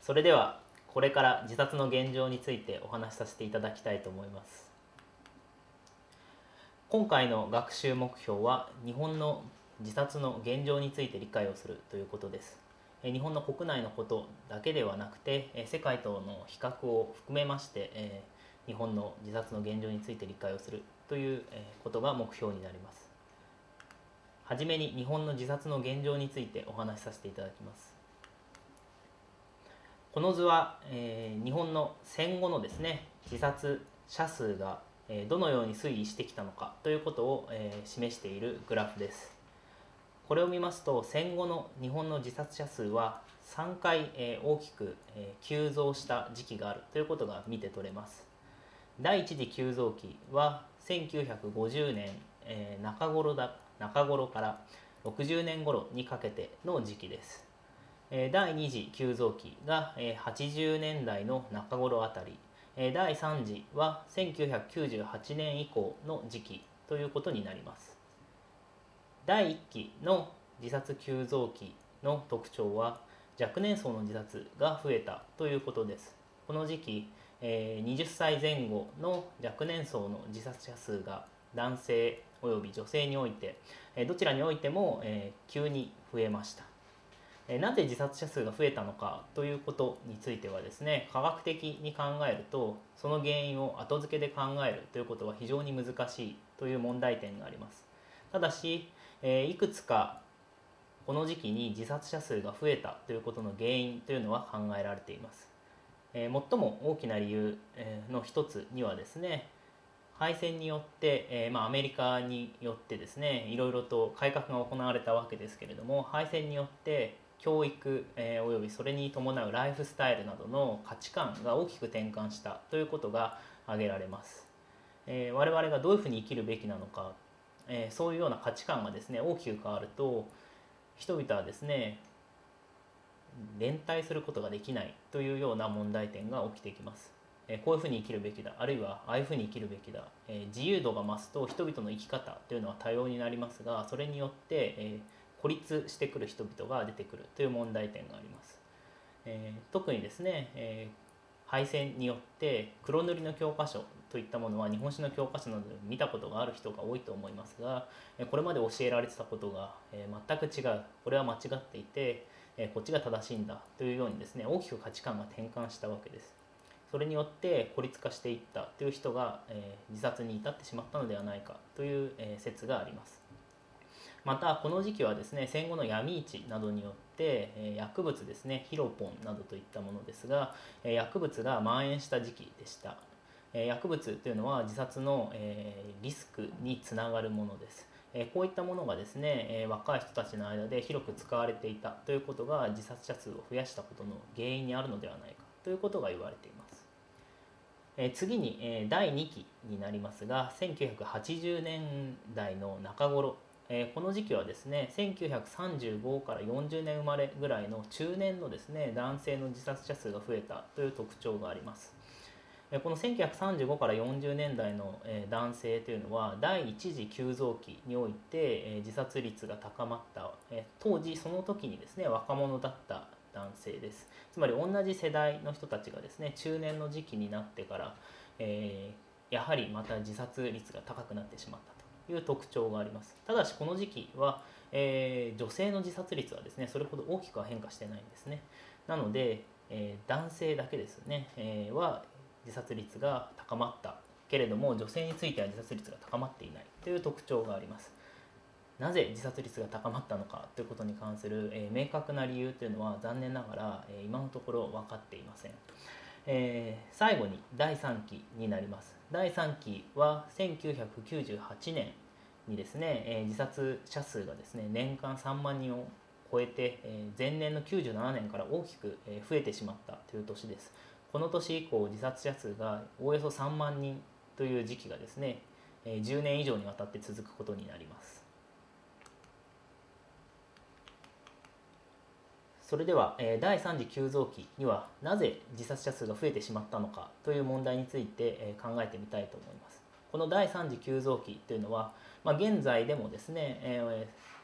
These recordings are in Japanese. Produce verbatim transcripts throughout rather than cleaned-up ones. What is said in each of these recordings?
それではこれから自殺の現状についてお話しさせていただきたいと思います。今回の学習目標は日本の自殺の現状について理解をするということです。日本の国内のことだけではなくて世界との比較を含めまして日本の自殺の現状について理解をするということが目標になります。はじめに日本の自殺の現状についてお話しさせていただきます。この図は、えー、日本の戦後のですね自殺者数が、えー、どのように推移してきたのかということを、えー、示しているグラフです。これを見ますと戦後の日本の自殺者数はさんかい、えー、大きく、えー、急増した時期があるということが見て取れます。第一次急増期はせんきゅうひゃくごじゅうねん、えー、中頃だ中頃からろくじゅうねん頃にかけての時期です。第二次急増期がはちじゅうねんだいの中頃あたり、第三次はせんきゅうひゃくきゅうじゅうはちねん以降の時期ということになります。だいいっきの自殺急増期の特徴は若年層の自殺が増えたということです。この時期はたちぜん後の若年層の自殺者数が男性および女性においてどちらにおいても急に増えました。なぜ自殺者数が増えたのかということについてはですね、科学的に考えるとその原因を後付けで考えるということは非常に難しいという問題点があります。ただしいくつかこの時期に自殺者数が増えたということの原因というのは考えられています。最も大きな理由の一つにはですね、敗戦によって、えーまあ、アメリカによってですねいろいろと改革が行われたわけですけれども、敗戦によって教育、えー、およびそれに伴うライフスタイルなどの価値観が大きく転換したということが挙げられます。えー、我々がどういうふうに生きるべきなのか、えー、そういうような価値観がですね大きく変わると人々はですね連帯することができないというような問題点が起きてきます。こういうふうに生きるべきだ、あるいはああいうふうに生きるべきだ、自由度が増すと人々の生き方というのは多様になりますが、それによって孤立してくる人々が出てくるという問題点があります。特にですね敗戦によって黒塗りの教科書といったものは日本史の教科書などで見たことがある人が多いと思いますが、これまで教えられてたことが全く違う、これは間違っていてこっちが正しいんだというようにですね大きく価値観が転換したわけです。それによって孤立化していったという人が、えー、自殺に至ってしまったのではないかという、えー、説があります。またこの時期はですね戦後の闇市などによって、えー、薬物ですねヒロポンなどといったものですが、えー、薬物が蔓延した時期でした。えー、薬物というのは自殺の、えー、リスクにつながるものです。こういったものがですね、えー、若い人たちの間で広く使われていたということが自殺者数を増やしたことの原因にあるのではないかということが言われています。えー、次に、えー、だいにきになりますが、せんきゅうひゃくはちじゅうねんだいの中頃、えー、この時期はですねせんきゅうひゃくさんじゅうごからよんじゅうねん生まれぐらいの中年のですね男性の自殺者数が増えたという特徴があります。このせんきゅうひゃくさんじゅうごからよんじゅうねんだいの男性というのは第一次急増期において自殺率が高まった、当時その時にですね若者だった男性です。つまり同じ世代の人たちがですね中年の時期になってから、えー、やはりまた自殺率が高くなってしまったという特徴があります。ただしこの時期は、えー、女性の自殺率はですねそれほど大きくは変化してないんですね。なので、えー、男性だけですね、えー、は自殺率が高まったけれども女性については自殺率が高まっていないという特徴があります。なぜ自殺率が高まったのかということに関する、えー、明確な理由というのは残念ながら、えー、今のところ分かっていません。えー、最後にだいさんきになります。だいさんきはせんきゅうひゃくきゅうじゅうはちねんにですね、えー、自殺者数がですね年間さんまんにんを超えて、えー、前年のきゅうじゅうななねんから大きく増えてしまったという年です。この年以降自殺者数がおおよそさんまんにんという時期がですねじゅうねん以上にわたって続くことになります。それではだいさん次急増期にはなぜ自殺者数が増えてしまったのかという問題について考えてみたいと思います。このだいさん次急増期というのは、まあ、現在でもですね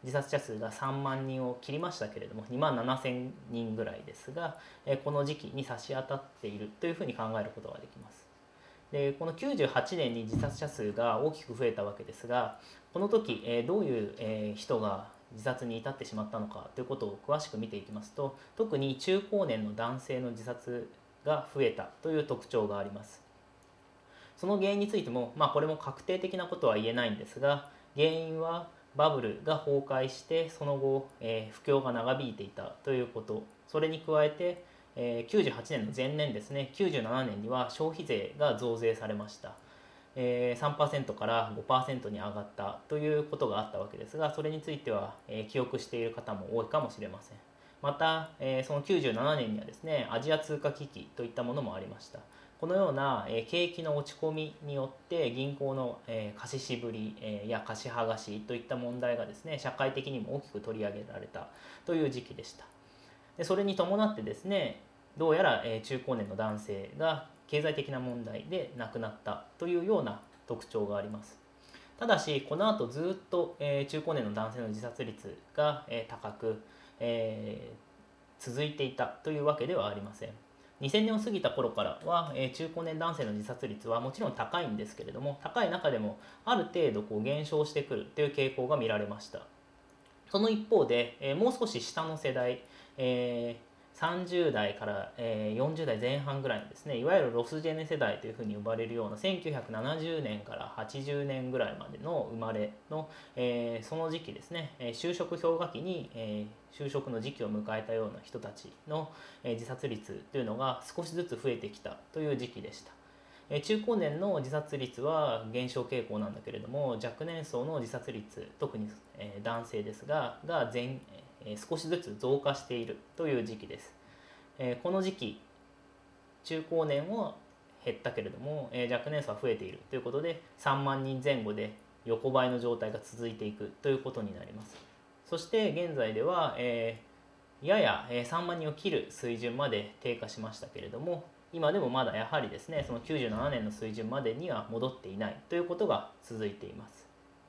自殺者数がさんまんにんを切りましたけれどもにまんななせんにんぐらいですが、この時期に差し当たっているというふうに考えることができます。でこのきゅうじゅうはちねんに自殺者数が大きく増えたわけですが、この時どういう人が自殺に至ってしまったのかということを詳しく見ていきますと、特に中高年の男性の自殺が増えたという特徴があります。その原因についても、まあ、これも確定的なことは言えないんですが、原因はバブルが崩壊してその後、えー、不況が長引いていたということ、それに加えて、えー、きゅうじゅうはちねんの前年ですね、きゅうじゅうななねんには消費税が増税されました。えー、さんパーセント から ごパーセント に上がったということがあったわけですが、それについては、えー、記憶している方も多いかもしれません。また、えー、そのきゅうじゅうななねんにはですね、アジア通貨危機といったものもありました。このような、えー、景気の落ち込みによって銀行の、えー、貸し渋り、えー、や貸し剥がしといった問題がですね、社会的にも大きく取り上げられたという時期でした。でそれに伴ってですね、どうやら、えー、中高年の男性が経済的な問題で亡くなったというような特徴があります。ただしこの後ずっと、えー、中高年の男性の自殺率が、えー、高く、えー、続いていたというわけではありません。にせんねんを過ぎた頃からは、えー、中高年男性の自殺率はもちろん高いんですけれども、高い中でもある程度こう減少してくるという傾向が見られました。その一方で、えー、もう少し下の世代、えーさんじゅうだいからよんじゅうだいぜん半ぐらいのですね、いわゆるロスジェネ世代というふうに呼ばれるようなせんきゅうひゃくななじゅうねんからはちじゅうねんぐらいまでの生まれの、えー、その時期ですね、就職氷河期に、えー、就職の時期を迎えたような人たちの、えー、自殺率というのが少しずつ増えてきたという時期でした。えー、中高年の自殺率は減少傾向なんだけれども、若年層の自殺率、特に、えー、男性ですがが全少しずつ増加しているという時期です。この時期中高年は減ったけれども若年層は増えているということで、さんまんにんぜん後で横ばいの状態が続いていくということになります。そして現在では、えー、ややさんまんにんを切る水準まで低下しましたけれども、今でもまだやはりですね、そのきゅうじゅうななねんの水準までには戻っていないということが続いています。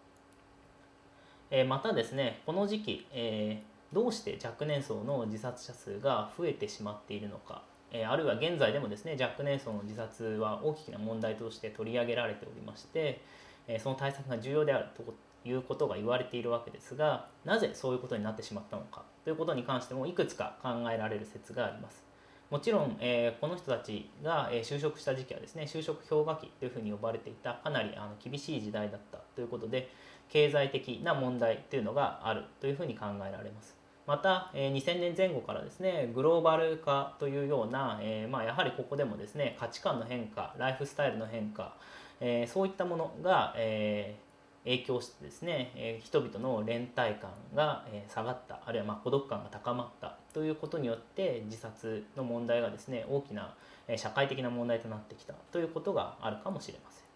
またですね、この時期、えーどうして若年層の自殺者数が増えてしまっているのか、えー、あるいは現在でもですね、若年層の自殺は大きな問題として取り上げられておりまして、えー、その対策が重要であるということが言われているわけですが、なぜそういうことになってしまったのかということに関してもいくつか考えられる説があります。もちろん、えー、この人たちが、えー、就職した時期はですね、就職氷河期というふうに呼ばれていたかなりあの厳しい時代だったということで、経済的な問題というのがあるというふうに考えられます。またにせんねんぜん後からですね、グローバル化というような、えーまあ、やはりここでもですね、価値観の変化、ライフスタイルの変化、えー、そういったものが、えー、影響してですね、えー、人々の連帯感が、えー、下がった、あるいはまあ孤独感が高まったということによって自殺の問題がですね、大きな、えー、社会的な問題となってきたということがあるかもしれません。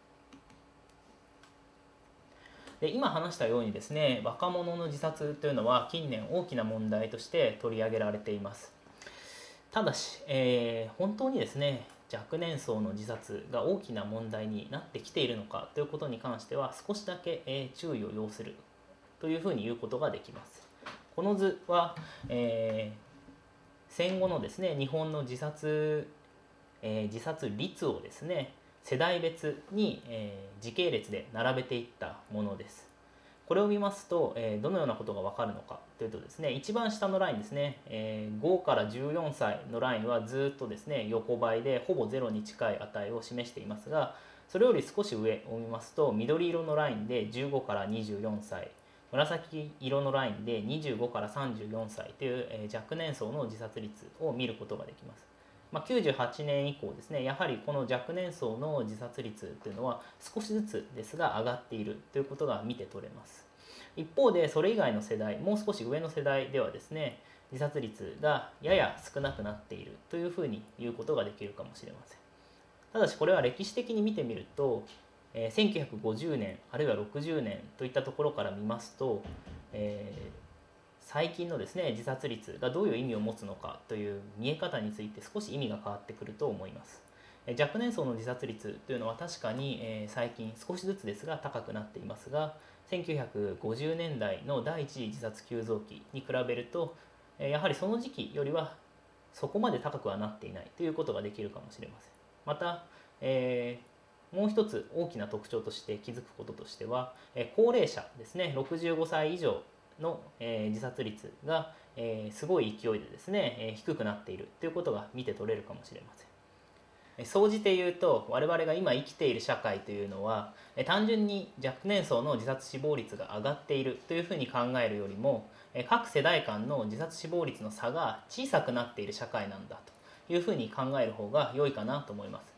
で今話したようにですね、若者の自殺というのは近年大きな問題として取り上げられています。ただし、えー、本当にですね、若年層の自殺が大きな問題になってきているのかということに関しては少しだけ、えー、注意を要するというふうに言うことができます。この図は、えー、戦後のですね、日本の自殺、えー、自殺率をですね、世代別に、えー、時系列で並べていったものです。これを見ますと、えー、どのようなことが分かるのかというとですね、一番下のラインですね、えー、ごからじゅうよんさいのラインはずっとですね、横ばいでほぼゼロに近い値を示していますが、それより少し上を見ますと、緑色のラインでじゅうごからにじゅうよんさい、紫色のラインでにじゅうごからさんじゅうよんさいという、えー、若年層の自殺率を見ることができます。まあ、きゅうじゅうはちねん以降ですね、やはりこの若年層の自殺率というのは少しずつですが上がっているということが見て取れます。一方でそれ以外の世代、もう少し上の世代ではですね、自殺率がやや少なくなっているというふうに言うことができるかもしれません。ただしこれは歴史的に見てみると、えー、せんきゅうひゃくごじゅうねんあるいはろくじゅうねんといったところから見ますと、えー最近のですね、自殺率がどういう意味を持つのかという見え方について少し意味が変わってくると思います。 若年層の自殺率というのは確かに、えー、最近少しずつですが高くなっていますが、せんきゅうひゃくごじゅうねんだいの第一次自殺急増期に比べると、えー、やはりその時期よりはそこまで高くはなっていないということができるかもしれません。また、えー、もう一つ大きな特徴として気づくこととしては、えー、高齢者ですね、ろくじゅうごさい以上の、えー、自殺率が、えー、すごい勢いでですね、えー、低くなっているということが見て取れるかもしれません。総じて言うと、我々が今生きている社会というのは単純に若年層の自殺死亡率が上がっているというふうに考えるよりも、各世代間の自殺死亡率の差が小さくなっている社会なんだというふうに考える方が良いかなと思います。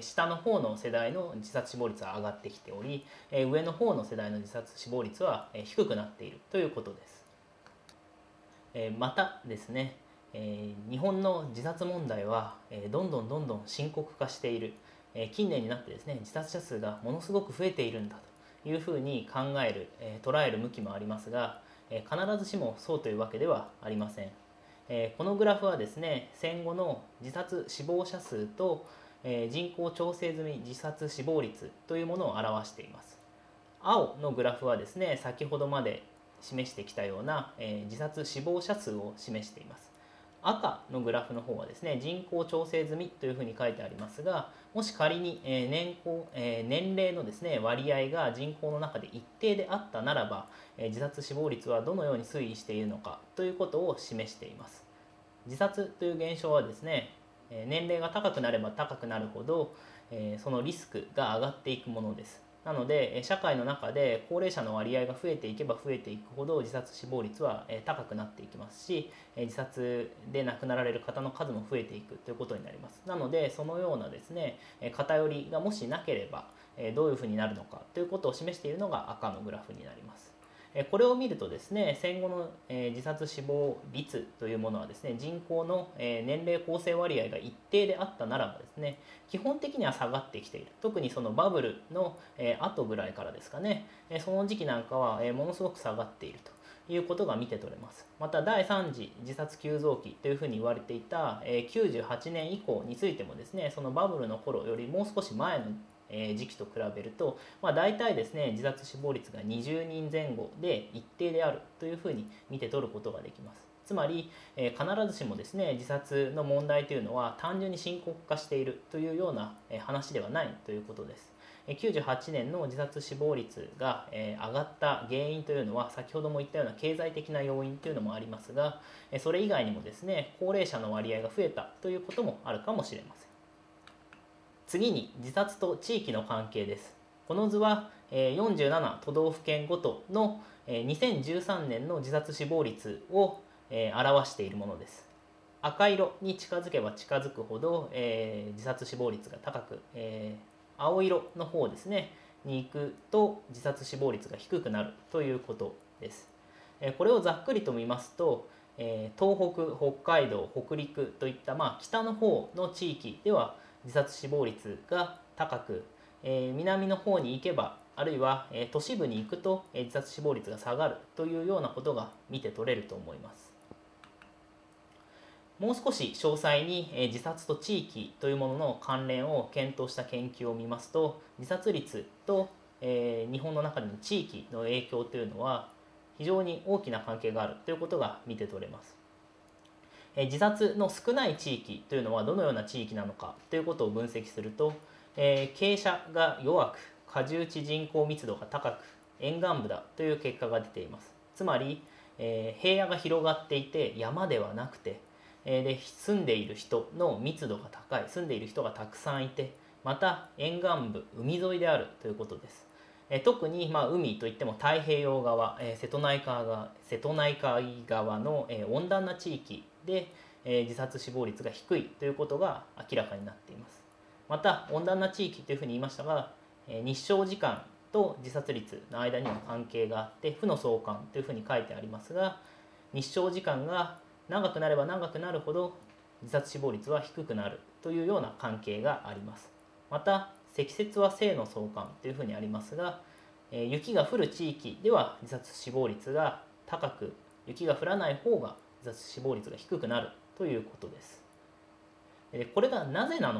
下の方の世代の自殺死亡率は上がってきており、上の方の世代の自殺死亡率は低くなっているということです。またですね、えー、日本の自殺問題は、えー、どんどんどんどん深刻化している、えー、近年になってですね、自殺者数がものすごく増えているんだというふうに考える、えー、捉える向きもありますが、えー、必ずしもそうというわけではありません。えー、このグラフはですね、戦後の自殺死亡者数と、えー、人口調整済み自殺死亡率というものを表しています。青のグラフはですね、先ほどまで示してきたような、えー、自殺死亡者数を示しています。赤のグラフの方はですね、人口調整済みというふうに書いてありますが、もし仮に年功、年齢のですね、割合が人口の中で一定であったならば、自殺死亡率はどのように推移しているのかということを示しています。自殺という現象はですね、年齢が高くなれば高くなるほど、そのリスクが上がっていくものです。なので社会の中で高齢者の割合が増えていけば増えていくほど自殺死亡率は高くなっていきますし、自殺で亡くなられる方の数も増えていくということになります。なのでそのようなですね、偏りがもしなければどういうふうになるのかということを示しているのが赤のグラフになります。これを見るとですね、戦後の自殺死亡率というものはですね、人口の年齢構成割合が一定であったならばですね、基本的には下がってきている。特にそのバブルの後ぐらいからですかね、その時期なんかはものすごく下がっているということが見て取れます。まただいさん次自殺急増期というふうに言われていたきゅうじゅうはちねん以降についてもですね、そのバブルの頃よりもう少し前の時期と比べると、まあ、大体ですね、自殺死亡率がにじゅうにんぜん後で一定であるというふうに見て取ることができます。つまり、えー、必ずしもですね、自殺の問題というのは単純に深刻化しているというような話ではないということです。きゅうじゅうはちねんの自殺死亡率が上がった原因というのは、先ほども言ったような経済的な要因というのもありますが、それ以外にもですね、高齢者の割合が増えたということもあるかもしれません。次に自殺と地域の関係です。この図はよんじゅうなな都道府県ごとのにせんじゅうさんねんの自殺死亡率を表しているものです。赤色に近づけば近づくほど自殺死亡率が高く、青色の方ですねに行くと自殺死亡率が低くなるということです。これをざっくりと見ますと、東北、北海道、北陸といったまあ北の方の地域では自殺死亡率が高く、えー、南の方に行けばあるいは、えー、都市部に行くと、えー、自殺死亡率が下がるというようなことが見て取れると思います。もう少し詳細に、えー、自殺と地域というものの関連を検討した研究を見ますと、自殺率と、えー、日本の中での地域の影響というのは非常に大きな関係があるということが見て取れます。自殺の少ない地域というのはどのような地域なのかということを分析すると、えー、傾斜が弱く過重地人口密度が高く沿岸部だという結果が出ています。つまり、えー、平野が広がっていて山ではなくて、えー、で住んでいる人の密度が高い、住んでいる人がたくさんいて、また沿岸部海沿いであるということです。えー、特に、まあ、海といっても太平洋側、えー、瀬戸内海側瀬戸内海側の、えー、温暖な地域で、えー、自殺死亡率が低いということが明らかになっています。また温暖な地域というふうに言いましたが、えー、日照時間と自殺率の間にも関係があって負の相関というふうに書いてありますが、日照時間が長くなれば長くなるほど自殺死亡率は低くなるというような関係があります。また積雪は正の相関というふうにありますが、えー、雪が降る地域では自殺死亡率が高く、雪が降らない方が自殺死亡率が低くなるということです。これがなぜなのか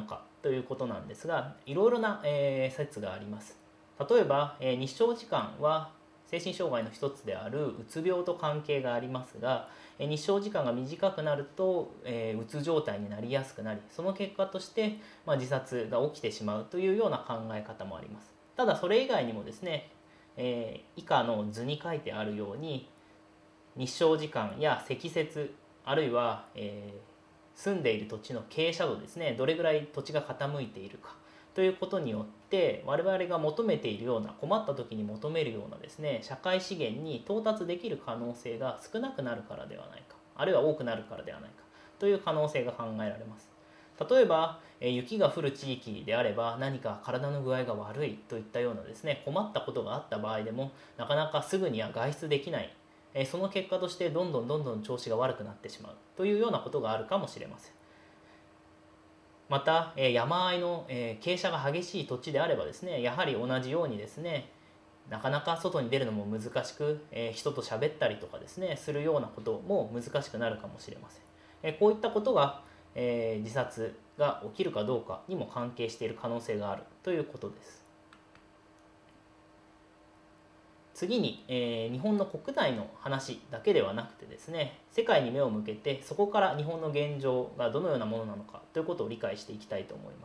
ということなんですが、いろいろな、えー説があります。例えば、えー日照時間は精神障害の一つであるうつ病と関係がありますが、えー日照時間が短くなると、えーうつ状態になりやすくなり、その結果として、まあ、自殺が起きてしまうというような考え方もあります。ただそれ以外にもですね、えー以下の図に書いてあるように、日照時間や積雪、あるいは、えー住んでいる土地の傾斜度ですね、どれぐらい土地が傾いているかということによって、我々が求めているような、困った時に求めるようなですね、社会資源に到達できる可能性が少なくなるからではないか、あるいは多くなるからではないかという可能性が考えられます。例えば、えー雪が降る地域であれば、何か体の具合が悪いといったようなですね、困ったことがあった場合でもなかなかすぐには外出できない、えーその結果としてどんどんどんどん調子が悪くなってしまうというようなことがあるかもしれません。また、えー山あいの、えー傾斜が激しい土地であればですね、やはり同じようにですね、なかなか外に出るのも難しく、えー人と喋ったりとかですね、するようなことも難しくなるかもしれません。えーこういったことが、えー自殺が起きるかどうかにも関係している可能性があるということです。次に、えー日本の国内の話だけではなくてですね、世界に目を向けて、そこから日本の現状がどのようなものなのかということを理解していきたいと思います。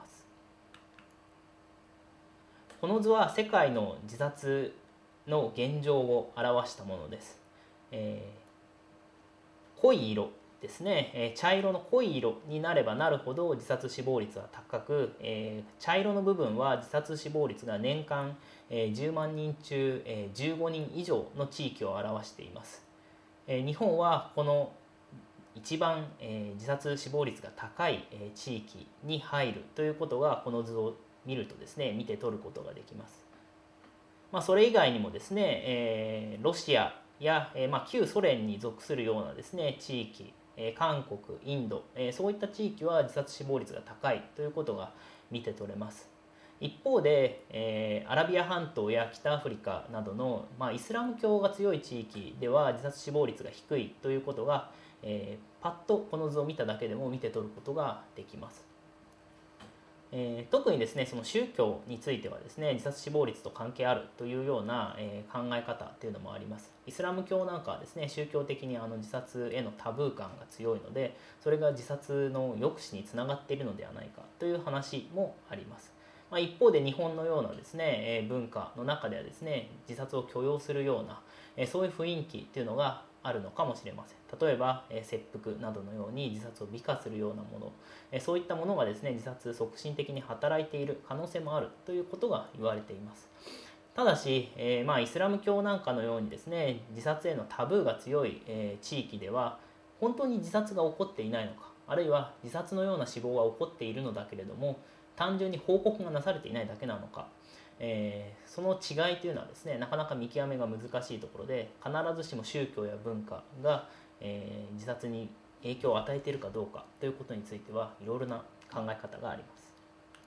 この図は世界の自殺の現状を表したものです。えー濃い色ですね、えー茶色の濃い色になればなるほど自殺死亡率は高く、えー茶色の部分は自殺死亡率が年間、えーじゅうまんにん中、えーじゅうごにん以上の地域を表しています。えー日本はこの一番、えー自殺死亡率が高い、えー地域に入るということが、この図を見るとですね、見て取ることができます。まあ、それ以外にもですね、えーロシアや、えーまあ、旧ソ連に属するようなですね地域、えー韓国、インド、えーそういった地域は自殺死亡率が高いということが見て取れます。一方で、えーアラビア半島や北アフリカなどの、まあ、イスラム教が強い地域では自殺死亡率が低いということが、えーパッとこの図を見ただけでも見て取ることができます。えー特にですね、その宗教についてはですね、自殺死亡率と関係あるというような、えー考え方っていうのもあります。イスラム教なんかはですね、宗教的にあの自殺へのタブー感が強いので、それが自殺の抑止につながっているのではないかという話もあります。まあ、一方で日本のようなですね、えー文化の中ではですね、自殺を許容するような、えーそういう雰囲気っていうのがあるのかもしれません。例えば、えー切腹などのように自殺を美化するようなもの、えーそういったものがですね、自殺促進的に働いている可能性もあるということが言われています。ただし、えーまあ、イスラム教なんかのようにですね、自殺へのタブーが強い、えー地域では本当に自殺が起こっていないのか、あるいは自殺のような死亡は起こっているのだけれども単純に報告がなされていないだけなのか、えーその違いというのはですね、なかなか見極めが難しいところで、必ずしも宗教や文化が、えー自殺に影響を与えているかどうかということについてはいろいろな考え方があります。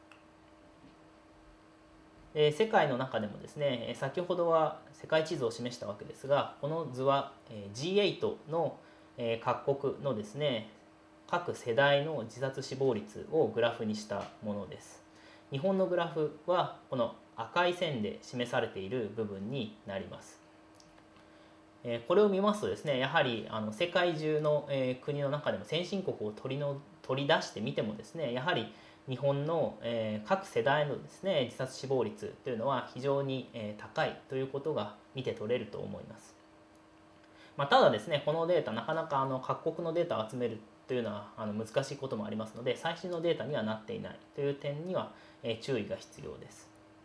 えー世界の中でもですね、えー先ほどは世界地図を示したわけですが、この図は、えージーエイト の、えー各国のですね、各世代の自殺死亡率をグラフにしたものです。日本のグラフはこの赤い線で示されている部分になります。えーこれを見ますとですね、やはりあの世界中の、えー国の中でも先進国を取りの取り出してみてもですね、やはり日本の、えー各世代のですね自殺死亡率というのは非常に、えー高いということが見て取れると思います。まあ、ただですね、このデータなかなかあの各国のデータを集めるというのはあの難しいこともありますので、最新のデータにはなっていないという点には、えー注意が必要です。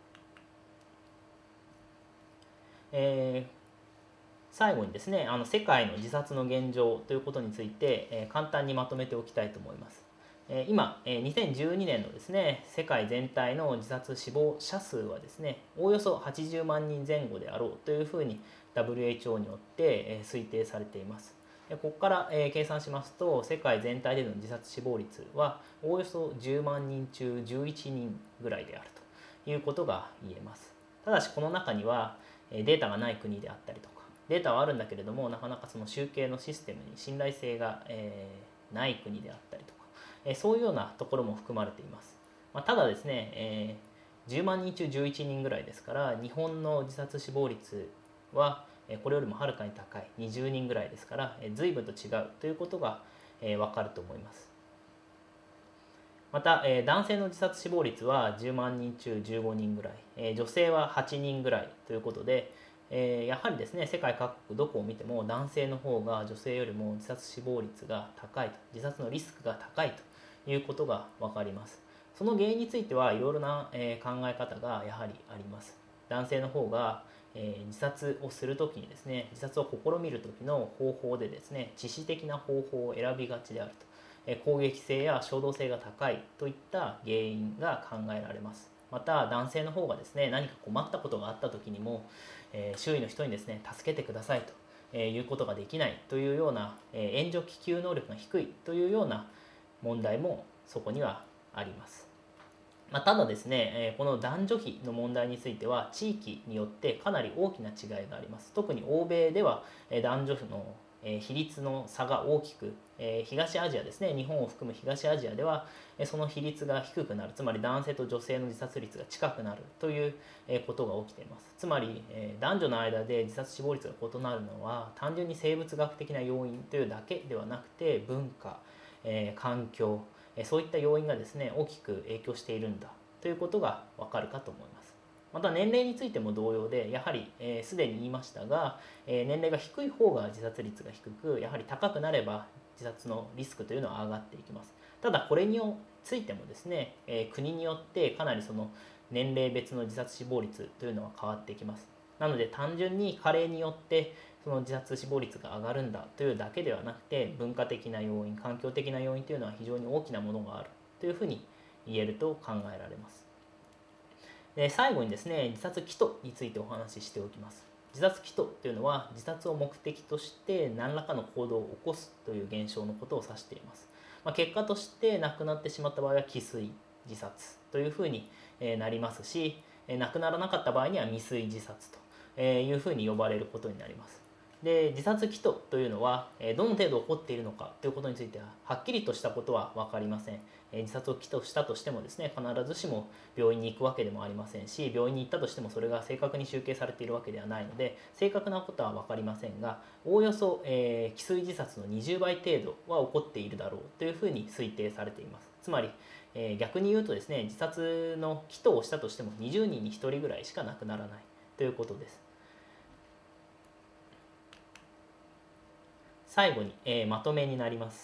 えー最後にですね、あの世界の自殺の現状ということについて、えー簡単にまとめておきたいと思います。えー今、えーにせんじゅうにねんのですね、世界全体の自殺死亡者数はですね、おおよそはちじゅうまんにんぜん後であろうというふうに ダブリューエイチオー によって、えー推定されています。ここから、えー計算しますと、世界全体での自殺死亡率はおおよそじゅうまんにん中じゅういちにんぐらいであるということが言えます。ただしこの中にはえーデータがない国であったりとか、データはあるんだけれどもなかなかその集計のシステムに信頼性が、えーない国であったりとか、えーそういうようなところも含まれています。 まあ、ただですね、えー、じゅうまんにん中じゅういちにんぐらいですから、日本の自殺死亡率はこれよりもはるかに高いにじゅうにんぐらいですから、随分と違うということが分かると思います。また、男性の自殺死亡率はじゅうまんにん中じゅうごにんぐらい、女性ははちにんぐらいということで、やはりですね、世界各国どこを見ても男性の方が女性よりも自殺死亡率が高いと、自殺のリスクが高いということが分かります。その原因についてはいろいろな考え方がやはりあります。男性の方が自殺をするときにですね、自殺を試みるときの方法でですね、致死的な方法を選びがちであると、攻撃性や衝動性が高いといった原因が考えられます。また男性の方がですね、何か困ったことがあったときにも、えー、周囲の人にですね、助けてくださいということができないというような、えー、援助希求能力が低いというような問題もそこにはあります。まあ、ただですね、えー、この男女比の問題については地域によってかなり大きな違いがあります。特に欧米では、えー、男女比の比率の差が大きく、東アジアですね、日本を含む東アジアではその比率が低くなる、つまり男性と女性の自殺率が近くなるということが起きています。つまり男女の間で自殺死亡率が異なるのは単純に生物学的な要因というだけではなくて、文化、環境、そういった要因がですね大きく影響しているんだということがわかるかと思います。また年齢についても同様で、やはりすで、ー、に言いましたが、えー、年齢が低い方が自殺率が低く、やはり高くなれば自殺のリスクというのは上がっていきます。ただこれについてもですね、えー、国によってかなりその年齢別の自殺死亡率というのは変わってきます。なので単純に加齢によってその自殺死亡率が上がるんだというだけではなくて、文化的な要因、環境的な要因というのは非常に大きなものがあるというふうに言えると考えられます。で最後にですね、自殺企図についてお話ししておきます。自殺企図というのは自殺を目的として何らかの行動を起こすという現象のことを指しています。まあ、結果として亡くなってしまった場合は既遂自殺というふうになりますし、亡くならなかった場合には未遂自殺というふうに呼ばれることになります。で自殺企図というのはどの程度起こっているのかということについてははっきりとしたことは分かりません。自殺を企図したとしてもですね、必ずしも病院に行くわけでもありませんし、病院に行ったとしてもそれが正確に集計されているわけではないので正確なことは分かりませんが、おおよそ、えー、既遂自殺のにじゅうばい程度は起こっているだろうというふうに推定されています。つまり、えー、逆に言うとですね、自殺の企図をしたとしてもにじゅうにんにひとりぐらいしか亡くならないということです。最後に、えー、まとめになります。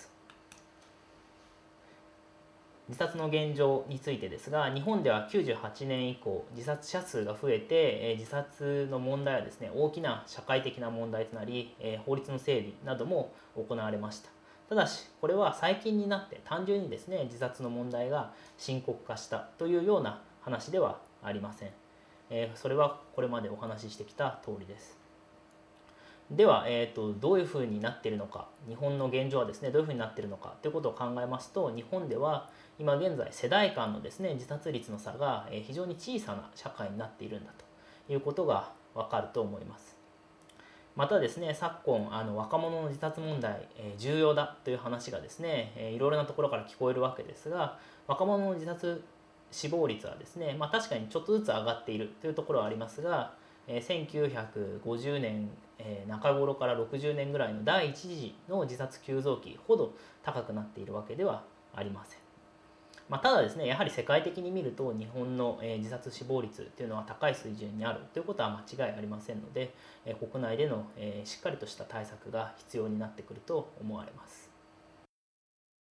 自殺の現状についてですが、日本ではきゅうじゅうはちねん以降自殺者数が増えて、えー、自殺の問題はですね大きな社会的な問題となり、えー、法律の整備なども行われました。ただしこれは最近になって単純にですね自殺の問題が深刻化したというような話ではありません。えー、それはこれまでお話ししてきた通りです。では、えーと、どういうふうになっているのか、日本の現状はですねどういうふうになっているのかということを考えますと、日本では今現在世代間のですね自殺率の差が非常に小さな社会になっているんだということがわかると思います。またですね、昨今あの若者の自殺問題、えー、重要だという話がですね、えー、いろいろなところから聞こえるわけですが、若者の自殺死亡率はですね、まあ、確かにちょっとずつ上がっているというところはありますが、せんきゅうひゃくごじゅうねん中頃からろくじゅうねんぐらいの第一次の自殺急増期ほど高くなっているわけではありません。まあ、ただですね、やはり世界的に見ると日本の自殺死亡率というのは高い水準にあるということは間違いありませんので、国内でのしっかりとした対策が必要になってくると思われます。